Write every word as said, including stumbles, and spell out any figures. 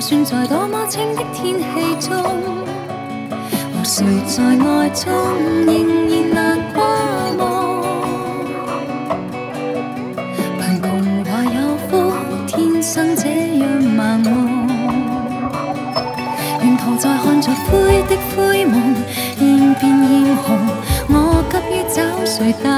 算在多麼清的天氣中，和誰在愛中仍然難跨望。貧窮或有福，天生這樣盲目，沿途在看着灰